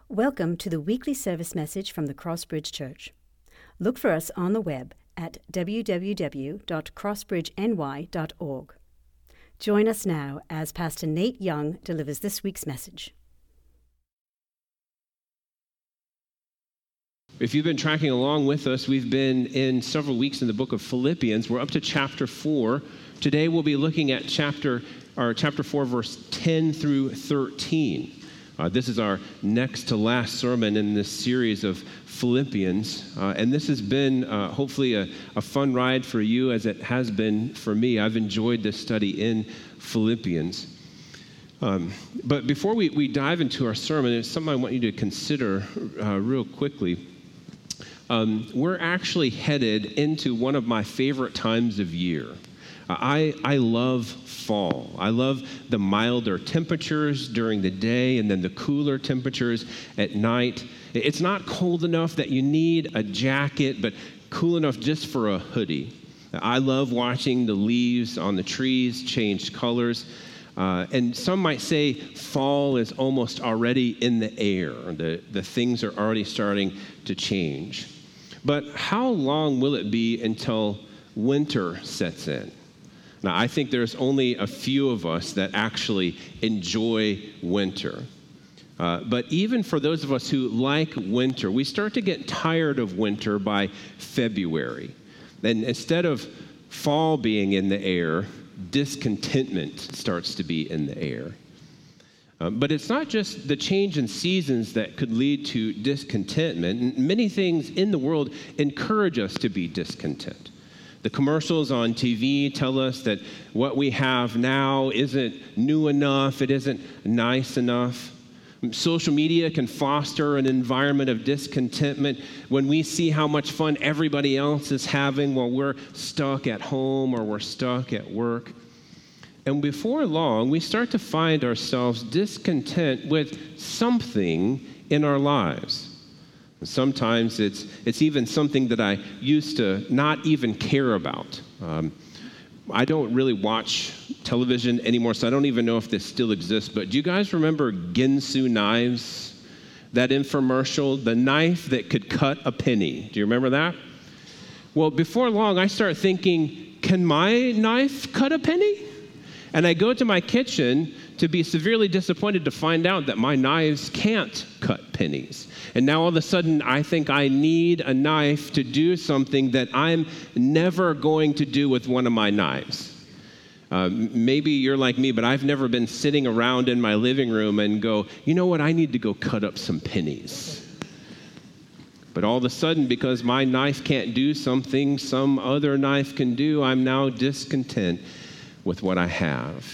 Welcome to the weekly service message from the Crossbridge Church. Look for us on the web at www.crossbridgeny.org. Join us now as Pastor Nate Young delivers this week's message. If you've been tracking along with us, we've been in several weeks in the book of Philippians. We're up to chapter 4. Today we'll be looking at chapter 4, verse 10 through 13. This is our next to last sermon in this series of Philippians. And this has been hopefully a fun ride for you as it has been for me. I've enjoyed this study in Philippians. But before we dive into our sermon, it's something I want you to consider real quickly. We're actually headed into one of my favorite times of year. I love fall. I love the milder temperatures during the day and then the cooler temperatures at night. It's not cold enough that you need a jacket, but cool enough just for a hoodie. I love watching the leaves on the trees change colors. And some might say fall is almost already in the air. The things are already starting to change. But how long will it be until winter sets in? Now, I think there's only a few of us that actually enjoy winter. But even for those of us who like winter, we start to get tired of winter by February. And instead of fall being in the air, discontentment starts to be in the air. But it's not just the change in seasons that could lead to discontentment. Many things in the world encourage us to be discontent. The commercials on TV tell us that what we have now isn't new enough, it isn't nice enough. Social media can foster an environment of discontentment when we see how much fun everybody else is having while we're stuck at home or we're stuck at work. And before long, we start to find ourselves discontent with something in our lives. Sometimes it's even something that I used to not even care about. I don't really watch television anymore, so I don't even know if this still exists. But do you guys remember Ginsu knives? That infomercial, the knife that could cut a penny. Do you remember that? Well, before long, I start thinking, can my knife cut a penny? And I go to my kitchen to be severely disappointed to find out that my knives can't cut pennies. And now all of a sudden, I think I need a knife to do something that I'm never going to do with one of my knives. Maybe you're like me, but I've never been sitting around in my living room and go, you know what, I need to go cut up some pennies. But all of a sudden, because my knife can't do something some other knife can do, I'm now discontent with what I have.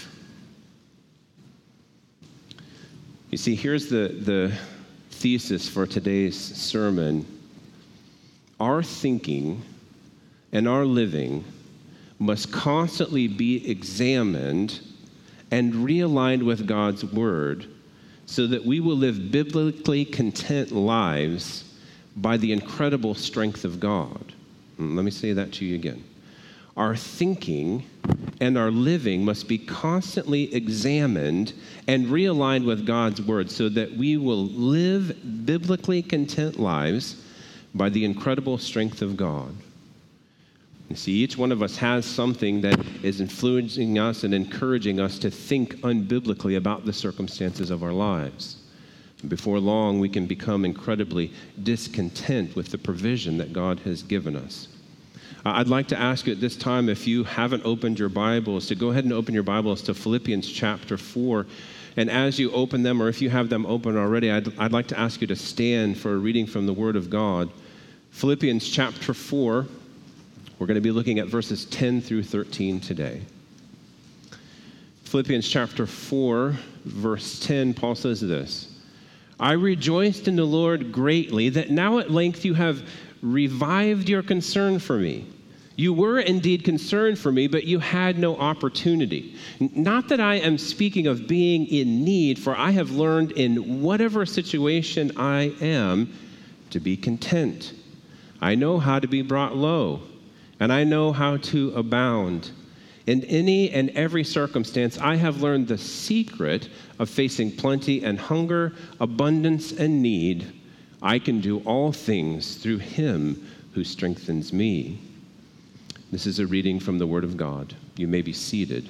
You see, here's the thesis for today's sermon. Our thinking and our living must constantly be examined and realigned with God's word so that we will live biblically content lives by the incredible strength of God. Let me say that to you again. Our thinking and our living must be constantly examined and realigned with God's word so that we will live biblically content lives by the incredible strength of God. You see, each one of us has something that is influencing us and encouraging us to think unbiblically about the circumstances of our lives. Before long, we can become incredibly discontent with the provision that God has given us. I'd like to ask you at this time, if you haven't opened your Bibles, to go ahead and open your Bibles to Philippians chapter 4. And as you open them, or if you have them open already, I'd like to ask you to stand for a reading from the Word of God. Philippians chapter 4, we're going to be looking at verses 10 through 13 today. Philippians chapter 4, verse 10, Paul says this, I rejoiced in the Lord greatly that now at length you have revived your concern for me. You were indeed concerned for me, but you had no opportunity. Not that I am speaking of being in need, for I have learned in whatever situation I am to be content. I know how to be brought low, and I know how to abound. In any and every circumstance, I have learned the secret of facing plenty and hunger, abundance and need. I can do all things through him who strengthens me. This is a reading from the Word of God. You may be seated.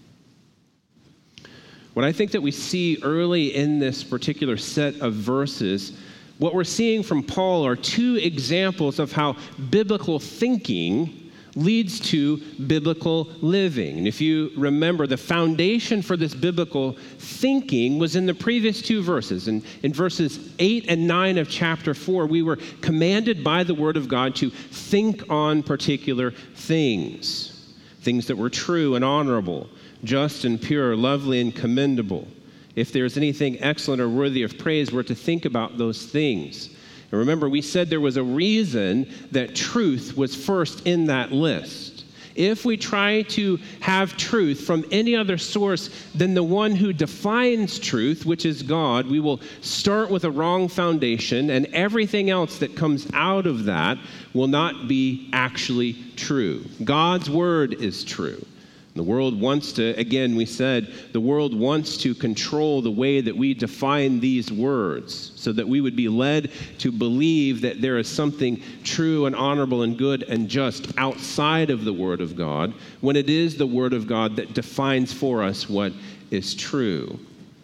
What I think that we see early in this particular set of verses, what we're seeing from Paul are two examples of how biblical thinking leads to biblical living. And if you remember, the foundation for this biblical thinking was in the previous two verses. And in verses 8 and 9 of chapter 4, we were commanded by the Word of God to think on particular things that were true and honorable, just and pure, lovely and commendable. If there's anything excellent or worthy of praise, we're to think about those things. And remember, we said there was a reason that truth was first in that list. If we try to have truth from any other source than the one who defines truth, which is God, we will start with a wrong foundation, and everything else that comes out of that will not be actually true. God's word is true. The world wants to, again, we said, the world wants to control the way that we define these words so that we would be led to believe that there is something true and honorable and good and just outside of the Word of God, when it is the Word of God that defines for us what is true.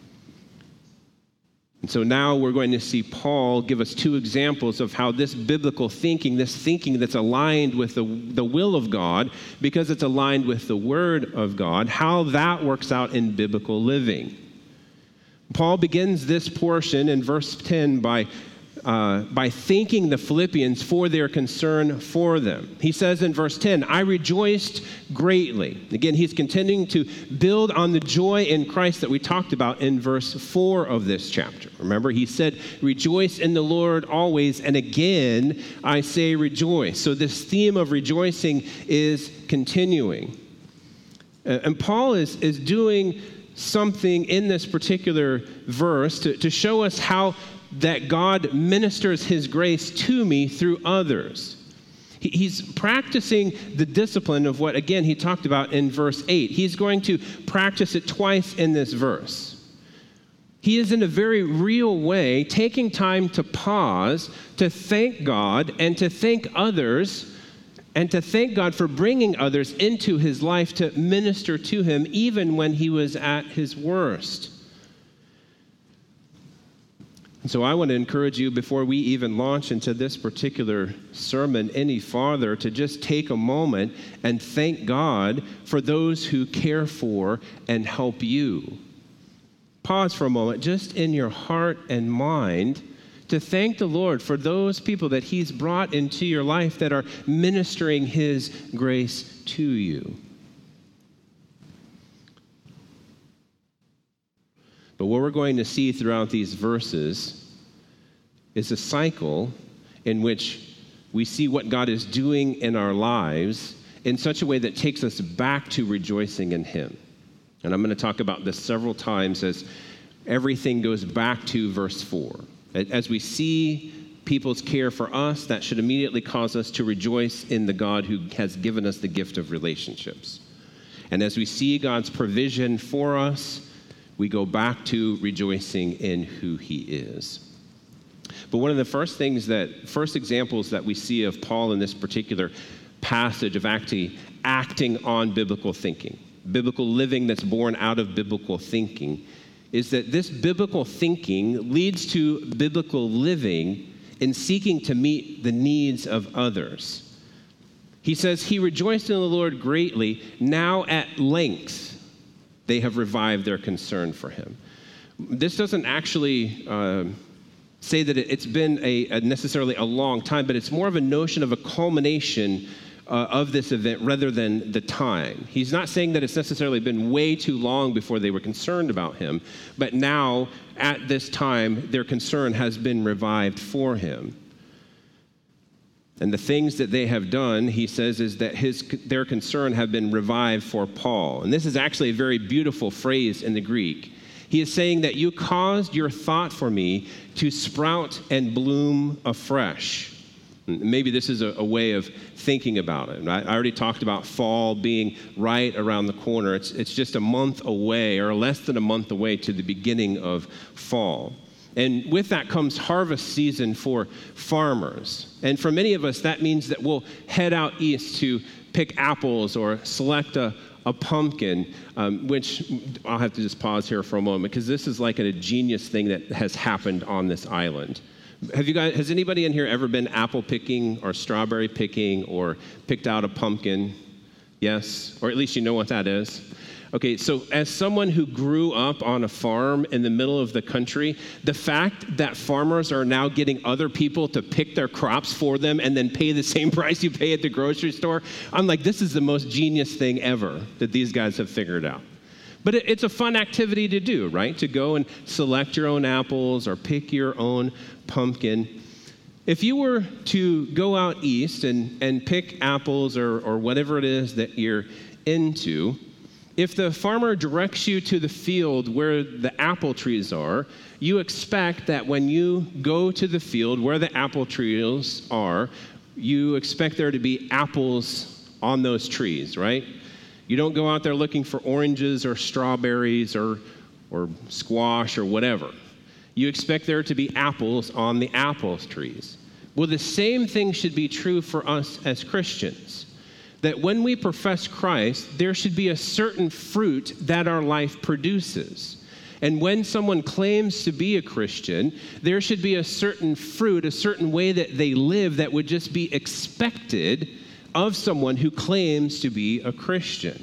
And so now we're going to see Paul give us two examples of how this biblical thinking, this thinking that's aligned with the will of God, because it's aligned with the Word of God, how that works out in biblical living. Paul begins this portion in verse 10 by thanking the Philippians for their concern for them. He says in verse 10, I rejoiced greatly. Again, he's continuing to build on the joy in Christ that we talked about in verse 4 of this chapter. Remember, he said, rejoice in the Lord always, and again, I say rejoice. So this theme of rejoicing is continuing. And Paul is doing something in this particular verse to show us how that God ministers his grace to me through others. He's practicing the discipline of what, again, he talked about in verse 8. He's going to practice it twice in this verse. He is in a very real way taking time to pause, to thank God and to thank others, and to thank God for bringing others into his life to minister to him even when he was at his worst. And so I want to encourage you, before we even launch into this particular sermon any farther, to just take a moment and thank God for those who care for and help you. Pause for a moment, just in your heart and mind, to thank the Lord for those people that he's brought into your life that are ministering his grace to you. But what we're going to see throughout these verses is a cycle in which we see what God is doing in our lives in such a way that takes us back to rejoicing in him. And I'm going to talk about this several times as everything goes back to verse 4. As we see people's care for us, that should immediately cause us to rejoice in the God who has given us the gift of relationships. And as we see God's provision for us, we go back to rejoicing in who he is. But one of the first examples that we see of Paul in this particular passage of actually acting on biblical thinking, biblical living that's born out of biblical thinking, is that this biblical thinking leads to biblical living in seeking to meet the needs of others. He says, he rejoiced in the Lord greatly, now at length they have revived their concern for him. This doesn't actually say that it's been necessarily a long time, but it's more of a notion of a culmination of this event rather than the time. He's not saying that it's necessarily been way too long before they were concerned about him, but now, at this time, their concern has been revived for him. And the things that they have done, he says, is that their concern have been revived for Paul. And this is actually a very beautiful phrase in the Greek. He is saying that you caused your thought for me to sprout and bloom afresh. Maybe this is a way of thinking about it. I already talked about fall being right around the corner. It's just a month away, or less than a month away, to the beginning of fall. And with that comes harvest season for farmers. And for many of us, that means that we'll head out east to pick apples or select a pumpkin, which I'll have to just pause here for a moment, because this is like a genius thing that has happened on this island. Has anybody in here ever been apple picking or strawberry picking or picked out a pumpkin? Yes? Or at least you know what that is? Okay, so as someone who grew up on a farm in the middle of the country, the fact that farmers are now getting other people to pick their crops for them and then pay the same price you pay at the grocery store, I'm like, this is the most genius thing ever that these guys have figured out. But it's a fun activity to do, right? To go and select your own apples or pick your own pumpkin. If you were to go out east and pick apples or whatever it is that you're into, if the farmer directs you to the field where the apple trees are, you expect that when you go to the field where the apple trees are, you expect there to be apples on those trees, right? You don't go out there looking for oranges or strawberries or squash or whatever. You expect there to be apples on the apple trees. Well, the same thing should be true for us as Christians. That when we profess Christ, there should be a certain fruit that our life produces. And when someone claims to be a Christian, there should be a certain fruit, a certain way that they live that would just be expected of someone who claims to be a Christian.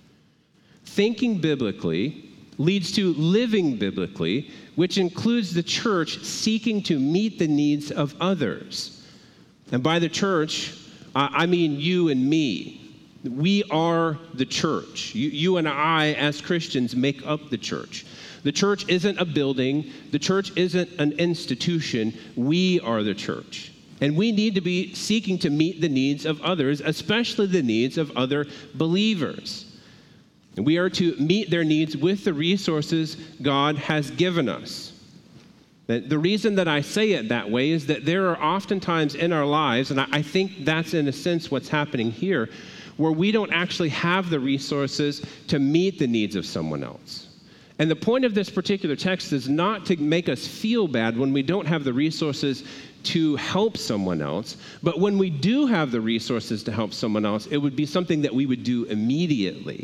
Thinking biblically leads to living biblically, which includes the church seeking to meet the needs of others. And by the church, I mean you and me. We are the church. You and I, as Christians, make up the church. The church isn't a building. The church isn't an institution. We are the church. And we need to be seeking to meet the needs of others, especially the needs of other believers. And we are to meet their needs with the resources God has given us. The reason that I say it that way is that there are oftentimes in our lives, and I think that's in a sense what's happening here, where we don't actually have the resources to meet the needs of someone else. And the point of this particular text is not to make us feel bad when we don't have the resources to help someone else, but when we do have the resources to help someone else, it would be something that we would do immediately.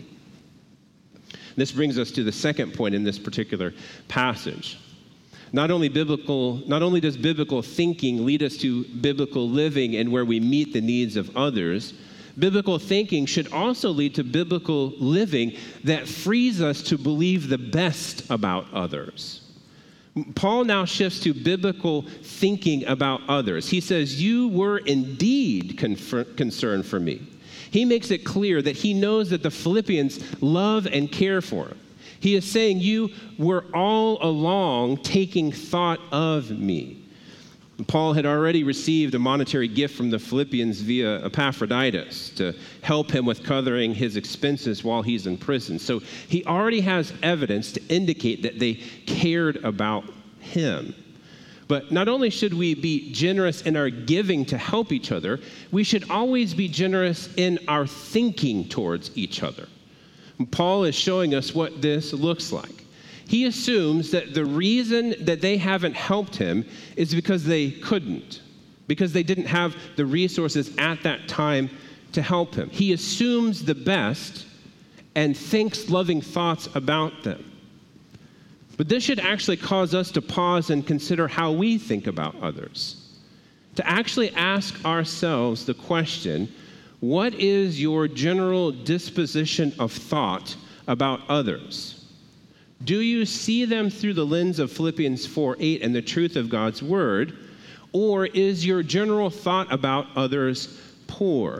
This brings us to the second point in this particular passage. Not only does biblical thinking lead us to biblical living and where we meet the needs of others, biblical thinking should also lead to biblical living that frees us to believe the best about others. Paul now shifts to biblical thinking about others. He says, "You were indeed concerned for me." He makes it clear that he knows that the Philippians love and care for him. He is saying, you were all along taking thought of me. Paul had already received a monetary gift from the Philippians via Epaphroditus to help him with covering his expenses while he's in prison. So he already has evidence to indicate that they cared about him. But not only should we be generous in our giving to help each other, we should always be generous in our thinking towards each other. And Paul is showing us what this looks like. He assumes that the reason that they haven't helped him is because they couldn't, because they didn't have the resources at that time to help him. He assumes the best and thinks loving thoughts about them. But this should actually cause us to pause and consider how we think about others. To actually ask ourselves the question, what is your general disposition of thought about others? Do you see them through the lens of Philippians 4:8 and the truth of God's word? Or is your general thought about others poor?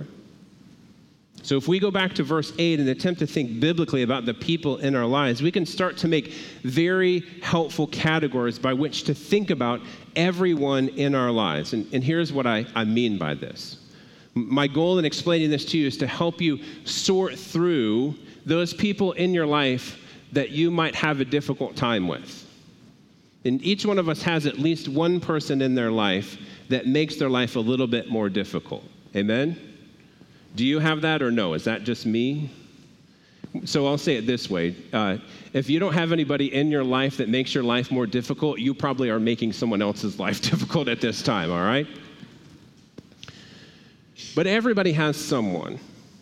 So if we go back to verse 8 and attempt to think biblically about the people in our lives, we can start to make very helpful categories by which to think about everyone in our lives. And here's what I mean by this. My goal in explaining this to you is to help you sort through those people in your life that you might have a difficult time with. And each one of us has at least one person in their life that makes their life a little bit more difficult. Amen? Do you have that or no? Is that just me? So I'll say it this way. If you don't have anybody in your life that makes your life more difficult, you probably are making someone else's life difficult at this time, all right? But everybody has someone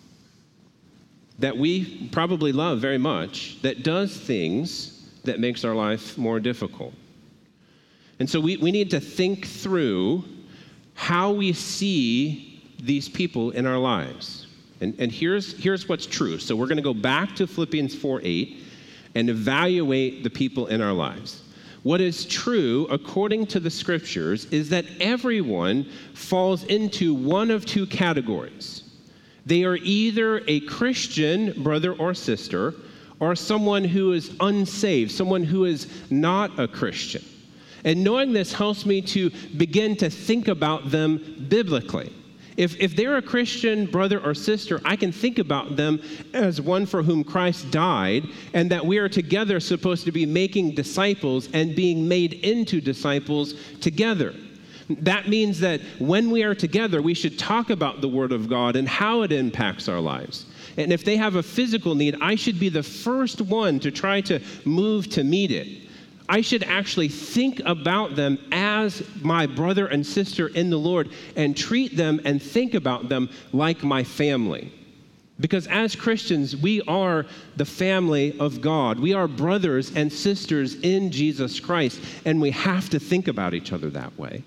that we probably love very much that does things that makes our life more difficult. And so we need to think through how we see these people in our lives. And here's what's true. So we're going to go back to Philippians 4:8 and evaluate the people in our lives. What is true, according to the scriptures, is that everyone falls into one of two categories. They are either a Christian brother or sister, or someone who is unsaved, someone who is not a Christian. And knowing this helps me to begin to think about them biblically. If they're a Christian brother or sister, I can think about them as one for whom Christ died, and that we are together supposed to be making disciples and being made into disciples together. That means that when we are together, we should talk about the Word of God and how it impacts our lives. And if they have a physical need, I should be the first one to try to move to meet it. I should actually think about them as my brother and sister in the Lord and treat them and think about them like my family. Because as Christians, we are the family of God. We are brothers and sisters in Jesus Christ, and we have to think about each other that way.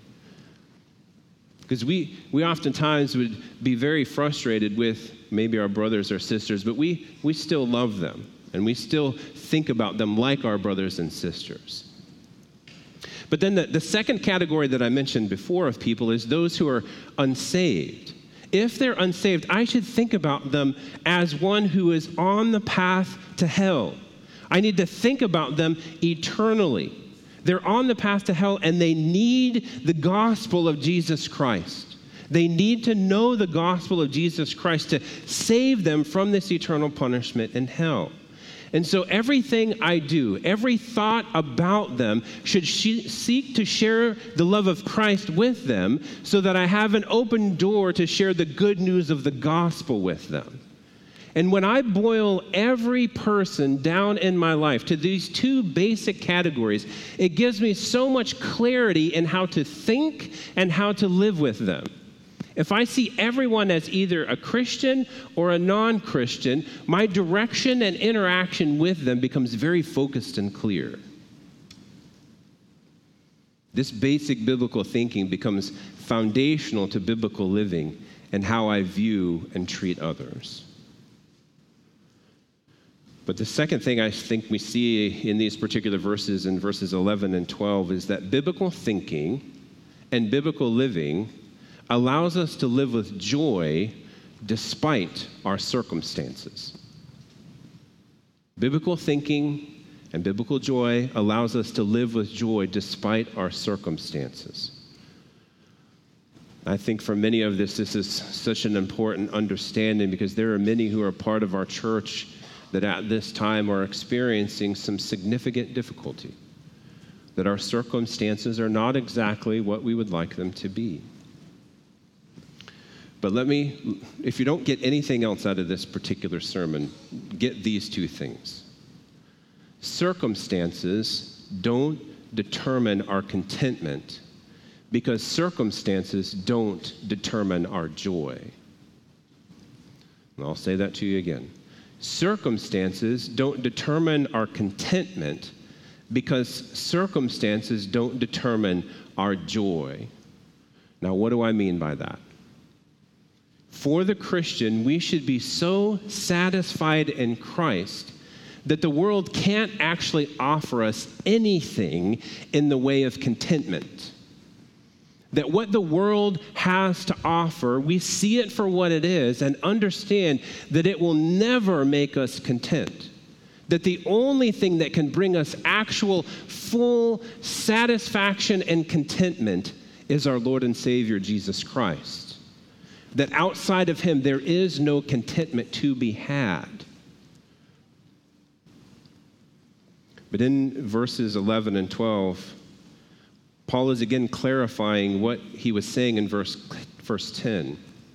Because we oftentimes would be very frustrated with maybe our brothers or sisters, but we still love them, and we still think about them like our brothers and sisters. But then the second category that I mentioned before of people is those who are unsaved. If they're unsaved, I should think about them as one who is on the path to hell. I need to think about them eternally. They're on the path to hell, and they need the gospel of Jesus Christ. They need to know the gospel of Jesus Christ to save them from this eternal punishment in hell. And so everything I do, every thought about them should seek to share the love of Christ with them so that I have an open door to share the good news of the gospel with them. And when I boil every person down in my life to these two basic categories, it gives me so much clarity in how to think and how to live with them. If I see everyone as either a Christian or a non-Christian, my direction and interaction with them becomes very focused and clear. This basic biblical thinking becomes foundational to biblical living and how I view and treat others. But the second thing I think we see in these particular verses, in verses 11 and 12, is that biblical thinking and biblical living allows us to live with joy despite our circumstances. Biblical thinking and biblical joy allows us to live with joy despite our circumstances. I think for many of this is such an important understanding because there are many who are part of our church that at this time are experiencing some significant difficulty, that our circumstances are not exactly what we would like them to be. But if you don't get anything else out of this particular sermon, get these two things. Circumstances don't determine our contentment because circumstances don't determine our joy. And I'll say that to you again. Circumstances don't determine our contentment because circumstances don't determine our joy. Now, what do I mean by that? For the Christian, we should be so satisfied in Christ that the world can't actually offer us anything in the way of contentment. That what the world has to offer, we see it for what it is and understand that it will never make us content. That the only thing that can bring us actual full satisfaction and contentment is our Lord and Savior, Jesus Christ. That outside of him, there is no contentment to be had. But in verses 11 and 12, Paul is again clarifying what he was saying in verse 10.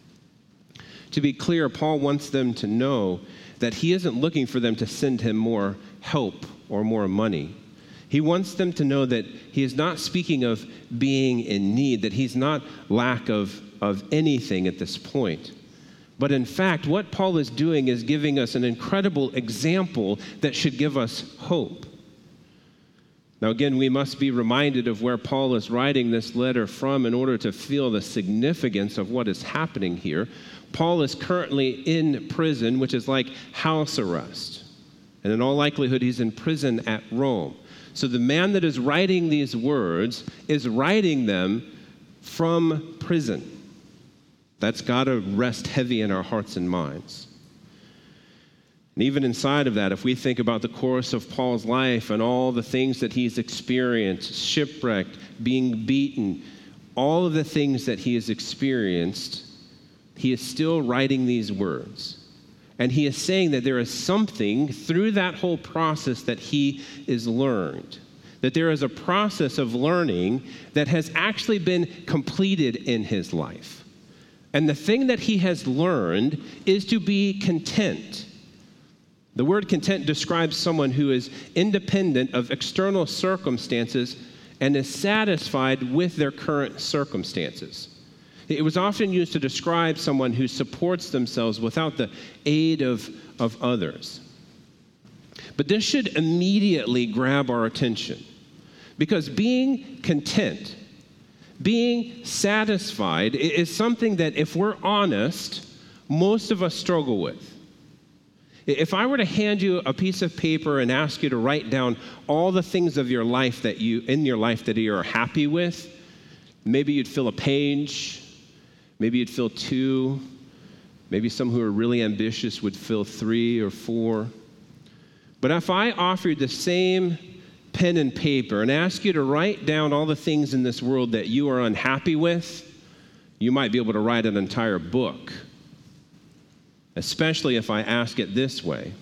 To be clear, Paul wants them to know that he isn't looking for them to send him more help or more money. He wants them to know that he is not speaking of being in need, that he's not lack of anything at this point. But in fact, what Paul is doing is giving us an incredible example that should give us hope. Now again, we must be reminded of where Paul is writing this letter from in order to feel the significance of what is happening here. Paul is currently in prison, which is like house arrest. And in all likelihood, he's in prison at Rome. So the man that is writing these words is writing them from prison. That's got to rest heavy in our hearts and minds. And even inside of that, if we think about the course of Paul's life and all the things that he's experienced, shipwrecked, being beaten, all of the things that he has experienced, he is still writing these words. And he is saying that there is something through that whole process that he is learned. That there is a process of learning that has actually been completed in his life. And the thing that he has learned is to be content. The word content describes someone who is independent of external circumstances and is satisfied with their current circumstances. It was often used to describe someone who supports themselves without the aid of others. But this should immediately grab our attention, because being content, being satisfied is something that, if we're honest, most of us struggle with. If I were to hand you a piece of paper and ask you to write down all the things of your life that you are happy with, maybe you'd fill a page, maybe you'd fill 2, maybe some who are really ambitious would fill 3 or 4. But if I offered the same pen and paper and asked you to write down all the things in this world that you are unhappy with, you might be able to write an entire book. Especially if I ask it this way: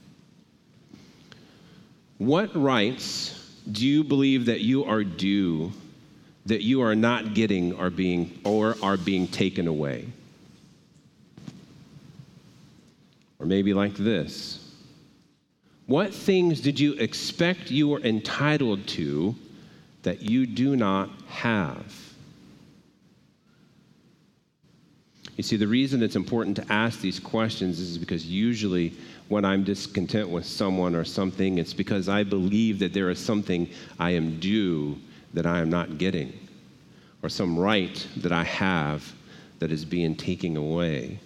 what rights do you believe that you are due, that you are not getting are being taken away? Or maybe like this: what things did you expect you were entitled to that you do not have? You see, the reason it's important to ask these questions is because usually when I'm discontent with someone or something, it's because I believe that there is something I am due that I am not getting, or some right that I have that is being taken away.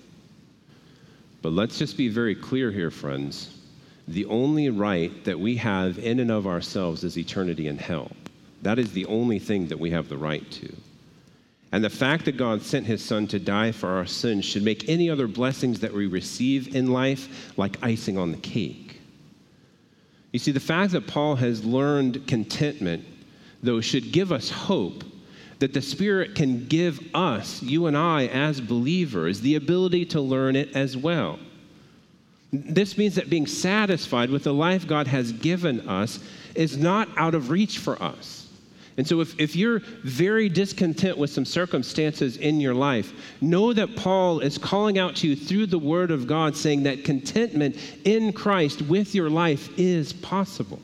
But let's just be very clear here, friends. The only right that we have in and of ourselves is eternity in hell. That is the only thing that we have the right to. And the fact that God sent his son to die for our sins should make any other blessings that we receive in life like icing on the cake. You see, the fact that Paul has learned contentment, though, should give us hope that the Spirit can give us, you and I as believers, the ability to learn it as well. This means that being satisfied with the life God has given us is not out of reach for us. And so if you're very discontent with some circumstances in your life, know that Paul is calling out to you through the Word of God, saying that contentment in Christ with your life is possible.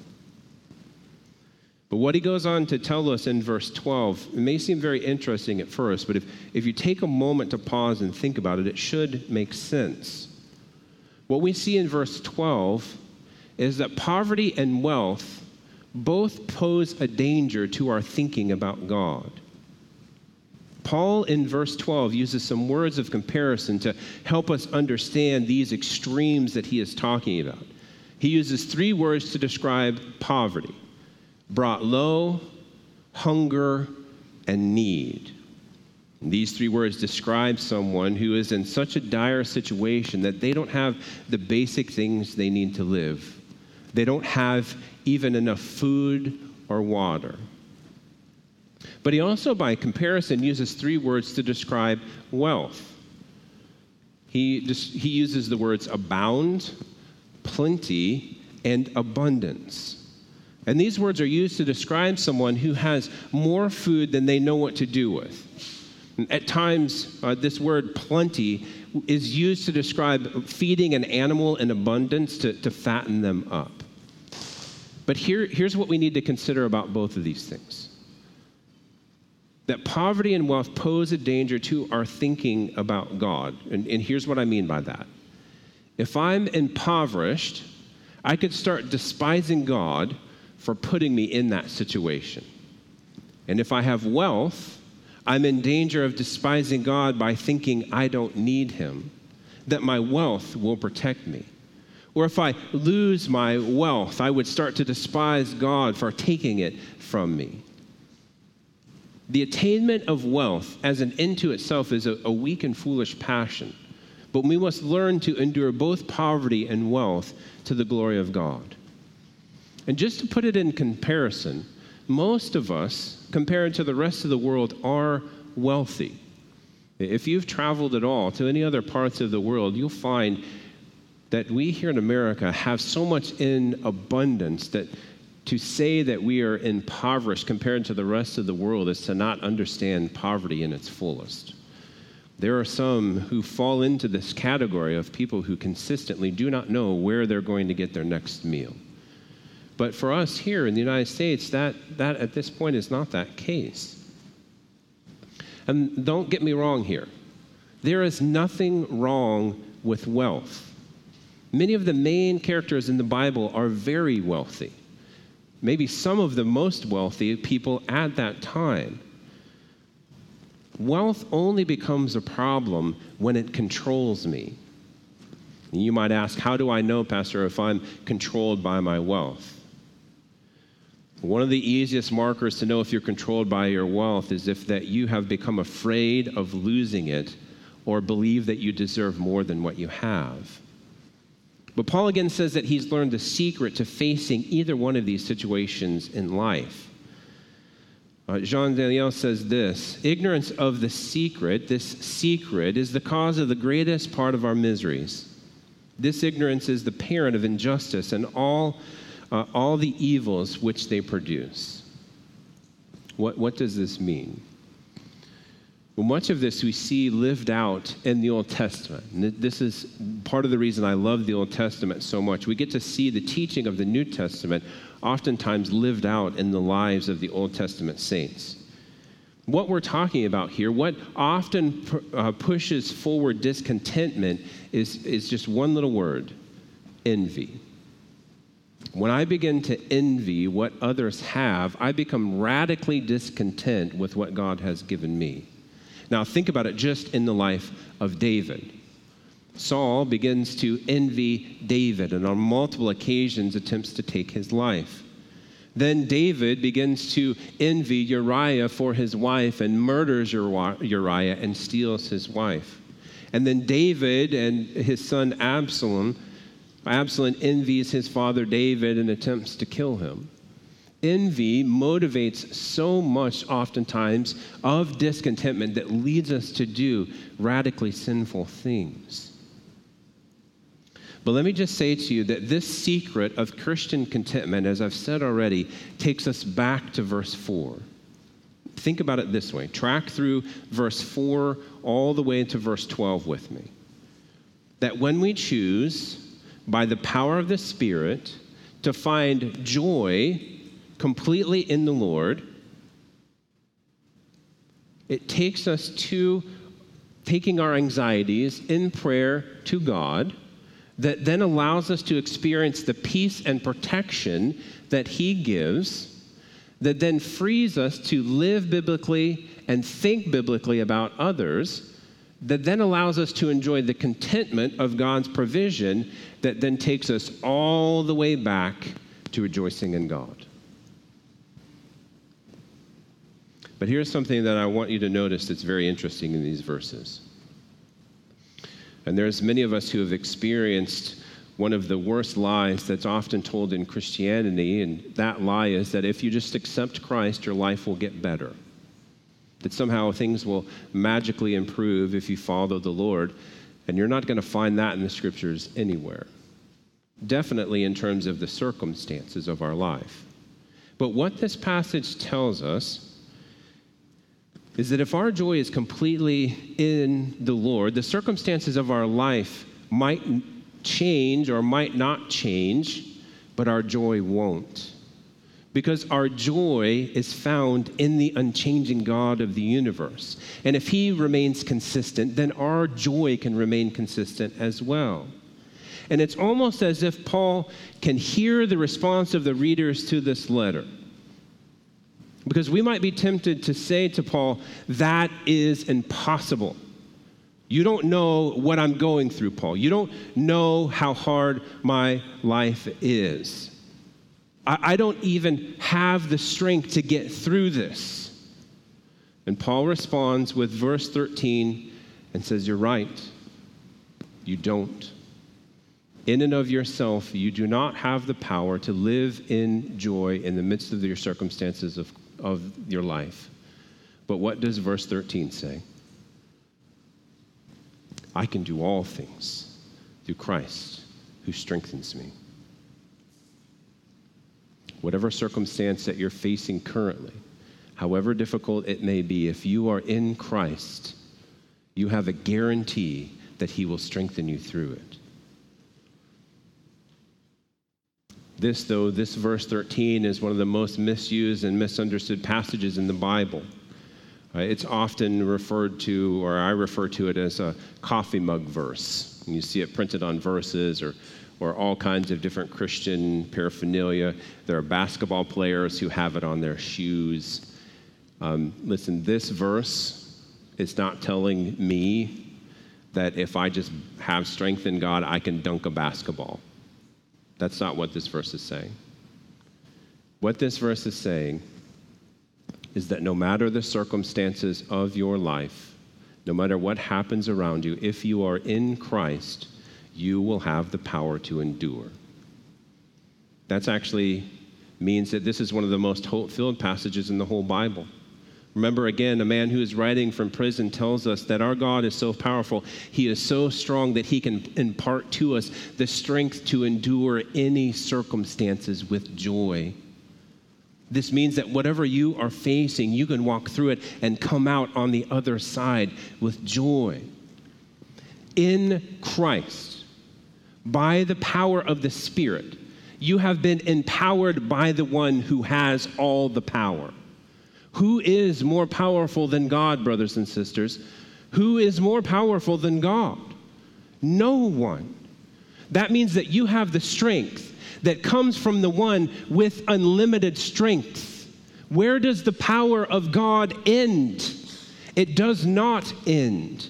But what he goes on to tell us in verse 12, it may seem very interesting at first, but if you take a moment to pause and think about it, it should make sense. What we see in verse 12 is that poverty and wealth both pose a danger to our thinking about God. Paul in verse 12 uses some words of comparison to help us understand these extremes that he is talking about. He uses 3 words to describe poverty: brought low, hunger, and need. And these 3 words describe someone who is in such a dire situation that they don't have the basic things they need to live. They don't have even enough food or water. But he also, by comparison, uses 3 words to describe wealth. He uses the words abound, plenty, and abundance. And these words are used to describe someone who has more food than they know what to do with. At times, this word plenty is used to describe feeding an animal in abundance to fatten them up. But here's what we need to consider about both of these things. That poverty and wealth pose a danger to our thinking about God. And here's what I mean by that. If I'm impoverished, I could start despising God for putting me in that situation. And if I have wealth, I'm in danger of despising God by thinking I don't need him, that my wealth will protect me. Or if I lose my wealth, I would start to despise God for taking it from me. The attainment of wealth as an end to itself is a weak and foolish passion, but we must learn to endure both poverty and wealth to the glory of God. And just to put it in comparison, most of us, compared to the rest of the world, are wealthy. If you've traveled at all to any other parts of the world, you'll find that we here in America have so much in abundance that to say that we are impoverished compared to the rest of the world is to not understand poverty in its fullest. There are some who fall into this category of people who consistently do not know where they're going to get their next meal. But for us here in the United States, that at this point is not that case. And don't get me wrong here. There is nothing wrong with wealth. Many of the main characters in the Bible are very wealthy. Maybe some of the most wealthy people at that time. Wealth only becomes a problem when it controls me. And you might ask, how do I know, Pastor, if I'm controlled by my wealth? One of the easiest markers to know if you're controlled by your wealth is if that you have become afraid of losing it or believe that you deserve more than what you have. But Paul again says that he's learned the secret to facing either one of these situations in life. Jean Daniel says this: ignorance of the secret, this secret, is the cause of the greatest part of our miseries. This ignorance is the parent of injustice and all the evils which they produce. What does this mean? Well, much of this we see lived out in the Old Testament. And this is part of the reason I love the Old Testament so much. We get to see the teaching of the New Testament oftentimes lived out in the lives of the Old Testament saints. What we're talking about here, what often pushes forward discontentment is just one little word: envy. When I begin to envy what others have, I become radically discontent with what God has given me. Now, think about it just in the life of David. Saul begins to envy David and on multiple occasions attempts to take his life. Then David begins to envy Uriah for his wife and murders Uriah and steals his wife. And then David and his son Absalom envies his father David and attempts to kill him. Envy motivates so much oftentimes of discontentment that leads us to do radically sinful things. But let me just say to you that this secret of Christian contentment, as I've said already, takes us back to verse 4. Think about it this way. Track through verse 4 all the way to verse 12 with me. That when we choose, by the power of the Spirit, to find joy completely in the Lord, it takes us to taking our anxieties in prayer to God, that then allows us to experience the peace and protection that He gives, that then frees us to live biblically and think biblically about others, that then allows us to enjoy the contentment of God's provision, that then takes us all the way back to rejoicing in God. But here's something that I want you to notice that's very interesting in these verses. And there's many of us who have experienced one of the worst lies that's often told in Christianity, and that lie is that if you just accept Christ, your life will get better. That somehow things will magically improve if you follow the Lord, and you're not going to find that in the Scriptures anywhere. Definitely in terms of the circumstances of our life. But what this passage tells us is that if our joy is completely in the Lord, the circumstances of our life might change or might not change, but our joy won't. Because our joy is found in the unchanging God of the universe. And if he remains consistent, then our joy can remain consistent as well. And it's almost as if Paul can hear the response of the readers to this letter. Because we might be tempted to say to Paul, that is impossible. You don't know what I'm going through, Paul. You don't know how hard my life is. I don't even have the strength to get through this. And Paul responds with verse 13 and says, you're right. You don't. In and of yourself, you do not have the power to live in joy in the midst of your circumstances of your life. But what does verse 13 say? I can do all things through Christ who strengthens me. Whatever circumstance that you're facing currently, however difficult it may be, if you are in Christ, you have a guarantee that he will strengthen you through it. This verse 13 is one of the most misused and misunderstood passages in the Bible. It's often referred to, or I refer to it as a coffee mug verse. You see it printed on verses or all kinds of different Christian paraphernalia. There are basketball players who have it on their shoes. Listen, this verse is not telling me that if I just have strength in God, I can dunk a basketball. That's not what this verse is saying. What this verse is saying is that no matter the circumstances of your life, no matter what happens around you, if you are in Christ, you will have the power to endure. That actually means that this is one of the most hope-filled passages in the whole Bible. Remember, again, a man who is writing from prison tells us that our God is so powerful, he is so strong that he can impart to us the strength to endure any circumstances with joy. This means that whatever you are facing, you can walk through it and come out on the other side with joy. In Christ, by the power of the Spirit, you have been empowered by the one who has all the power. Who is more powerful than God, brothers and sisters? Who is more powerful than God? No one. That means that you have the strength that comes from the one with unlimited strength. Where does the power of God end? It does not end.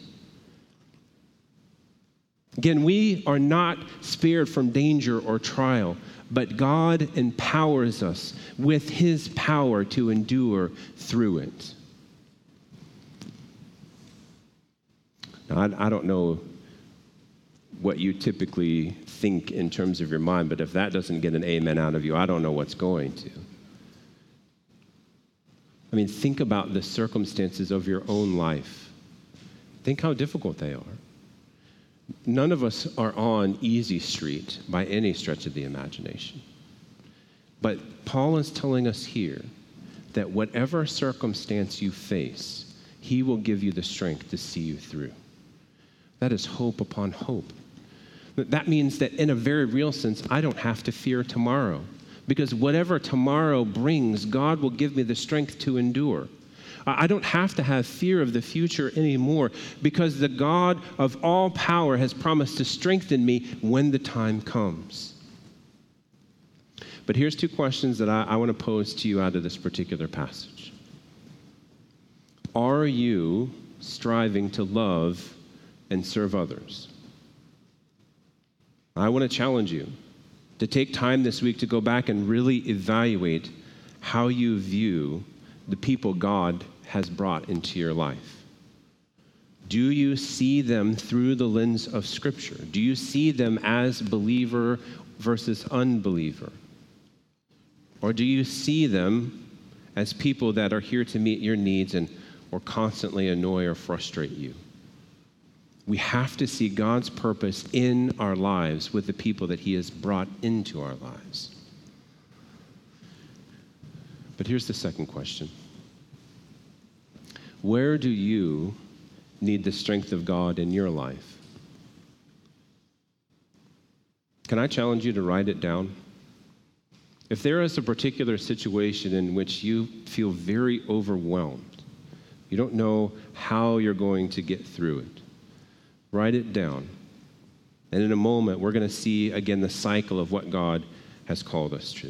Again, we are not spared from danger or trial, but God empowers us with his power to endure through it. Now, I don't know what you typically think in terms of your mind, but if that doesn't get an amen out of you, I don't know what's going to. I mean, think about the circumstances of your own life. Think how difficult they are. None of us are on easy street by any stretch of the imagination. But Paul is telling us here that whatever circumstance you face, he will give you the strength to see you through. That is hope upon hope. That means that in a very real sense, I don't have to fear tomorrow, because whatever tomorrow brings, God will give me the strength to endure. I don't have to have fear of the future anymore, because the God of all power has promised to strengthen me when the time comes. But here's two questions that I want to pose to you out of this particular passage. Are you striving to love and serve others? I want to challenge you to take time this week to go back and really evaluate how you view the people God has brought into your life. Do you see them through the lens of Scripture? Do you see them as believer versus unbeliever? Or do you see them as people that are here to meet your needs or constantly annoy or frustrate you? We have to see God's purpose in our lives with the people that he has brought into our lives. But here's the second question. Where do you need the strength of God in your life? Can I challenge you to write it down? If there is a particular situation in which you feel very overwhelmed, you don't know how you're going to get through it, write it down. And in a moment, we're going to see again the cycle of what God has called us to.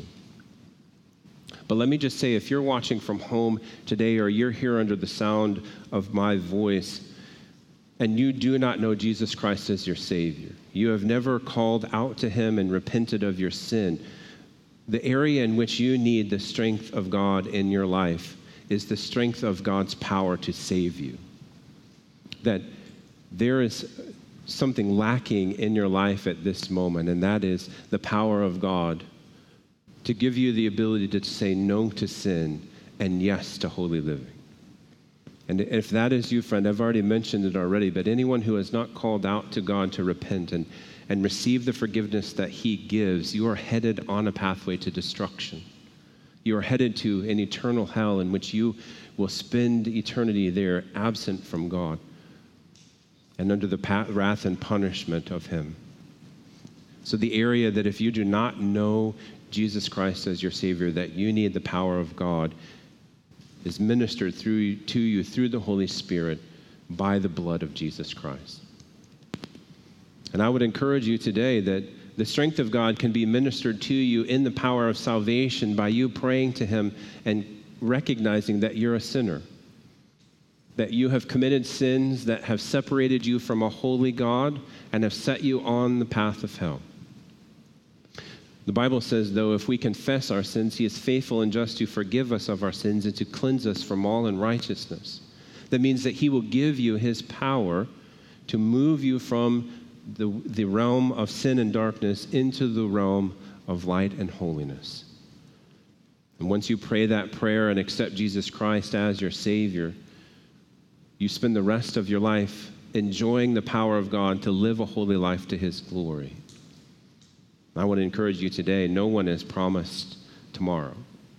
But let me just say, if you're watching from home today or you're here under the sound of my voice and you do not know Jesus Christ as your Savior, you have never called out to him and repented of your sin, the area in which you need the strength of God in your life is the strength of God's power to save you. That there is something lacking in your life at this moment, and that is the power of God to give you the ability to say no to sin and yes to holy living. And if that is you, friend, I've already mentioned it already, but anyone who has not called out to God to repent and receive the forgiveness that he gives, you are headed on a pathway to destruction. You are headed to an eternal hell in which you will spend eternity there absent from God and under the wrath and punishment of him. So the area that if you do not know Jesus Christ as your Savior, that you need the power of God, is ministered to you through the Holy Spirit by the blood of Jesus Christ. And I would encourage you today that the strength of God can be ministered to you in the power of salvation by you praying to him and recognizing that you're a sinner, that you have committed sins that have separated you from a holy God and have set you on the path of hell. The Bible says, though, if we confess our sins, he is faithful and just to forgive us of our sins and to cleanse us from all unrighteousness. That means that he will give you his power to move you from the realm of sin and darkness into the realm of light and holiness. And once you pray that prayer and accept Jesus Christ as your Savior, you spend the rest of your life enjoying the power of God to live a holy life to his glory. I want to encourage you today, no one is promised tomorrow.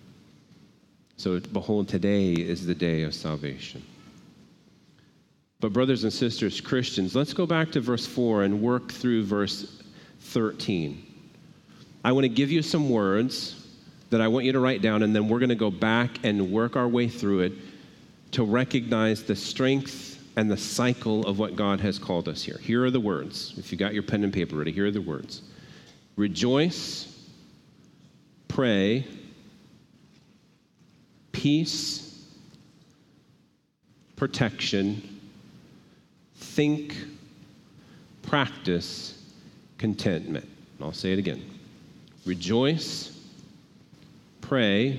So behold, today is the day of salvation. But brothers and sisters, Christians, let's go back to verse 4 and work through verse 13. I want to give you some words that I want you to write down, and then we're going to go back and work our way through it to recognize the strength and the cycle of what God has called us here. Here are the words. If you got your pen and paper ready, here are the words. Rejoice, pray, peace, protection, think, practice, contentment. And I'll say it again. Rejoice, pray,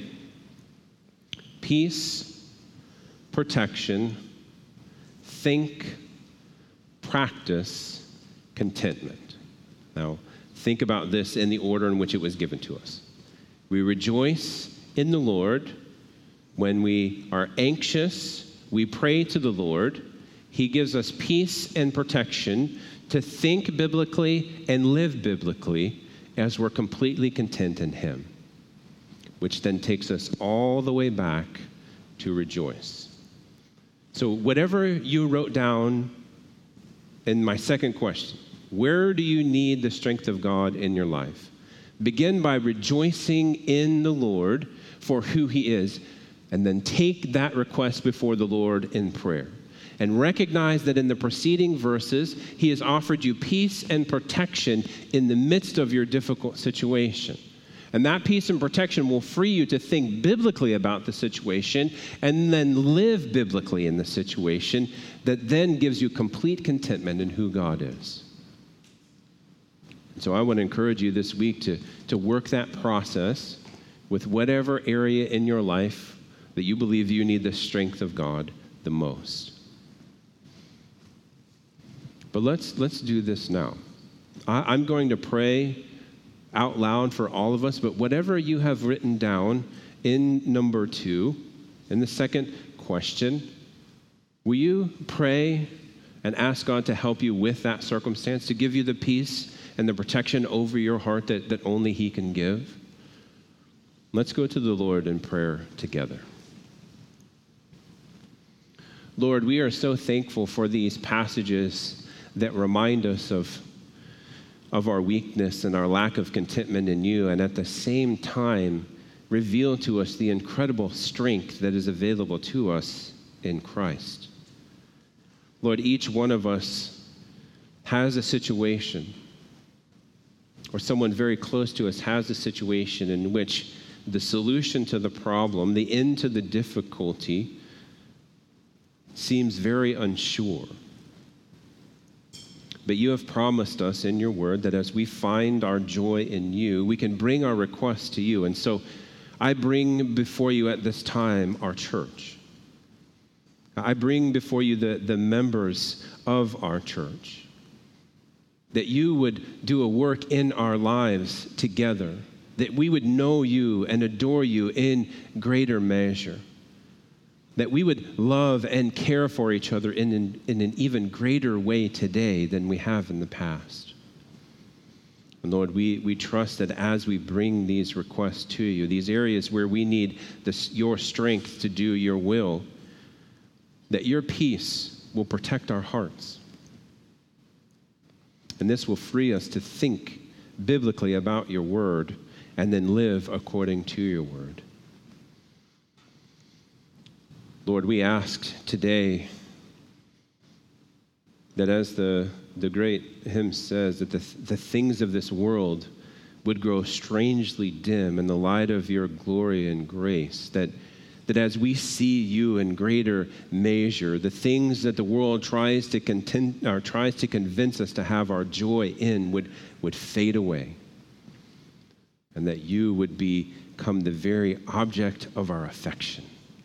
peace, protection, think, practice, contentment. Now, think about this in the order in which it was given to us. We rejoice in the Lord. When we are anxious, we pray to the Lord. He gives us peace and protection to think biblically and live biblically as we're completely content in him, which then takes us all the way back to rejoice. So whatever you wrote down in my second question, where do you need the strength of God in your life? Begin by rejoicing in the Lord for who he is, and then take that request before the Lord in prayer. And recognize that in the preceding verses, he has offered you peace and protection in the midst of your difficult situation. And that peace and protection will free you to think biblically about the situation and then live biblically in the situation that then gives you complete contentment in who God is. So I want to encourage you this week to work that process with whatever area in your life that you believe you need the strength of God the most. But let's do this now. I'm going to pray out loud for all of us, but whatever you have written down in number 2, in the second question, will you pray and ask God to help you with that circumstance, to give you the peace and the protection over your heart that only he can give? Let's go to the Lord in prayer together. Lord, we are so thankful for these passages that remind us of our weakness and our lack of contentment in you, and at the same time reveal to us the incredible strength that is available to us in Christ. Lord, each one of us has a situation, or someone very close to us has a situation in which the solution to the problem, the end to the difficulty, seems very unsure. But you have promised us in your word that as we find our joy in you, we can bring our requests to you. And so I bring before you at this time our church. I bring before you the members of our church, that you would do a work in our lives together, that we would know you and adore you in greater measure, that we would love and care for each other in an even greater way today than we have in the past. And Lord, we trust that as we bring these requests to you, these areas where we need your strength to do your will, that your peace will protect our hearts. And this will free us to think biblically about your word and then live according to your word. Lord, we ask today that as the great hymn says, that the things of this world would grow strangely dim in the light of your glory and grace, that as we see you in greater measure, the things that the world tries to convince us to have our joy in would fade away, and that you would become the very object of our affection,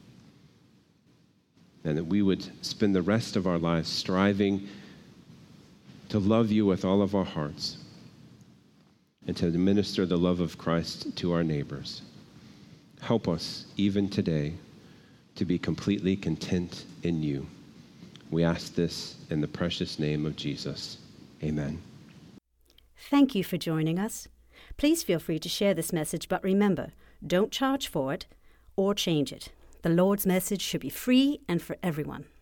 and that we would spend the rest of our lives striving to love you with all of our hearts and to minister the love of Christ to our neighbors. Help us, even today, to be completely content in you. We ask this in the precious name of Jesus. Amen. Thank you for joining us. Please feel free to share this message, but remember, don't charge for it or change it. The Lord's message should be free and for everyone.